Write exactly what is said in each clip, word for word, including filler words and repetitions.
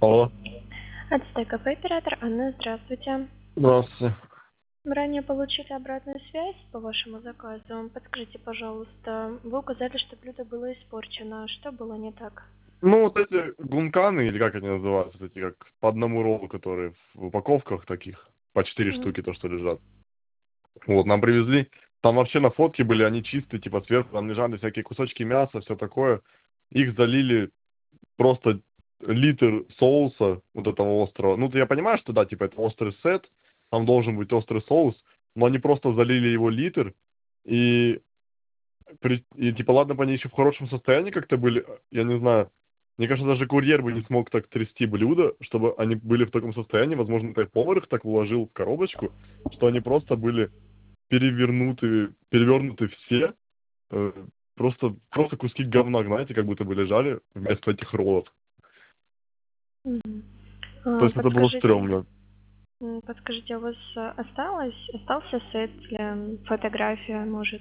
Алло. Ацтек кафе оператор Анна, здравствуйте. Здравствуйте. Мы ранее получили обратную связь по вашему заказу. Подскажите, пожалуйста, вы указали, что блюдо было испорчено. Что было не так? Ну, вот эти гунканы, или как они называются, вот эти как по одному роллу, которые в упаковках таких, по четыре Мгм. штуки, то, что лежат. Вот, нам привезли. Там вообще на фотке были, они чистые, типа сверху, там лежали всякие кусочки мяса, все такое. Их залили просто литр соуса вот этого острого. Ну, я понимаю, что да, типа это острый сет, там должен быть острый соус, но они просто залили его литр, и При- И типа, ладно бы они еще в хорошем состоянии как-то были, я не знаю. Мне кажется, даже курьер бы не смог так трясти блюда, чтобы они были в таком состоянии. Возможно, так повар их так уложил в коробочку, что они просто были перевернуты, перевернуты все. э, просто, просто куски говна, знаете, как будто бы лежали вместо этих роллов. Мгм. То А, есть это было Подскажите, стрёмно. м, подскажите, а у вас а, осталось, остался сет или фотография, может?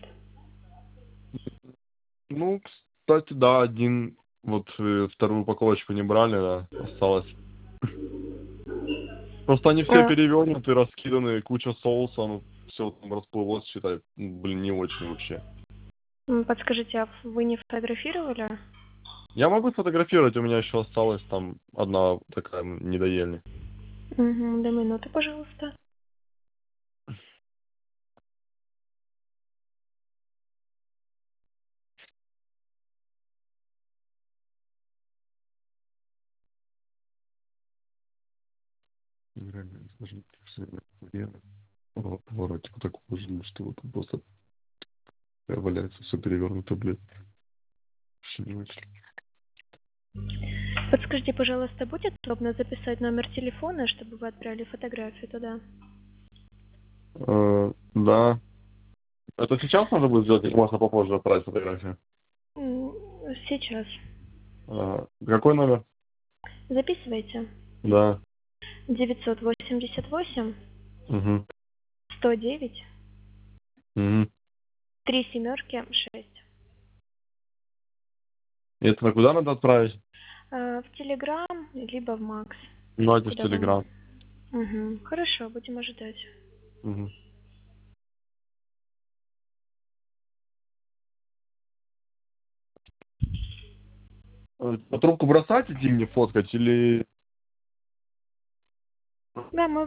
Ну, кстати, да, один, вот э, вторую упаковочку не брали, да, осталось. Просто они все А, перевернуты, раскиданы, куча соуса, ну, все там расплылось, считай. Ну, блин, не очень вообще. м, Подскажите, а вы не фотографировали? Я могу сфотографировать, у меня еще осталась там одна такая недоельня. Угу, до минуты, пожалуйста. Реально, скажем, поворотик так уложили, что вот просто валяется все перевернуто, блядь. Вообще не очень. Подскажите, пожалуйста, будет удобно записать номер телефона, чтобы вы отправили фотографию туда? Э, да. Это сейчас надо будет сделать, или можно попозже отправить фотографию? М, Сейчас. Э, какой номер? Записывайте. Да. девятьсот восемьдесят восемь Угу. сто девять Угу. три семерки шесть. И это куда надо отправить? А, В Телеграм, либо в Макс. Ну, это в Куда вам? Телеграм. Угу. Хорошо, будем ожидать. Угу. Э, Трубку бросать идти мне фоткать или... Да, мы